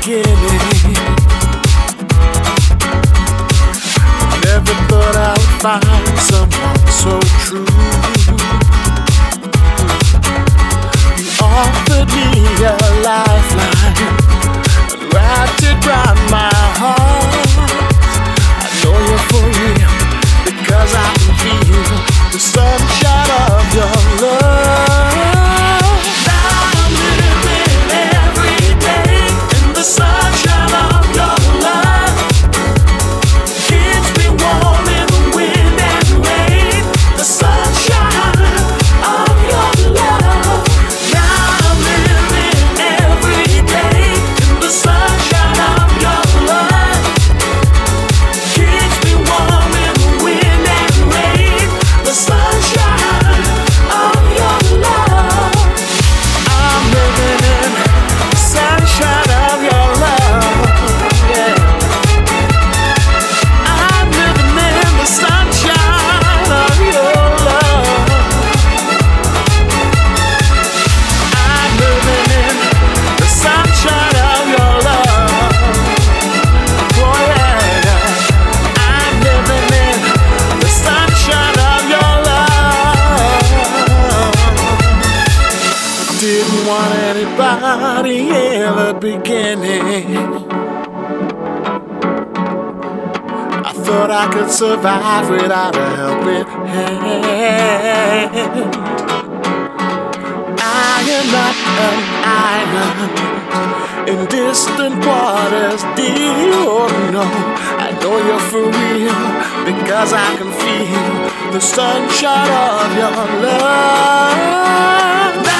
beginning. Never thought I would find someone so true. You offered me a lifeline and wrapped it round my heart. I know you're for real because I can feel the sunshine of your love. Now I'm living every day in the sunshine of your love. Keeps me warm in the wind and rain. The sunshine of your love. Now I'm living every day in the sunshine of your love. Keeps me warm in the wind and rain. The sunshine of your love. I'm living in the sunshine of your love. Yeah. I'm living in the sunshine of your love. I'm living in the sunshine of your love. Oh yeah. I'm living in the sunshine of your love. Didn't want anybody in the beginning. I thought I could survive without a helping hand. I am not an island in distant waters deep. Oh no, I know you're for real because I can feel the sunshine of your love.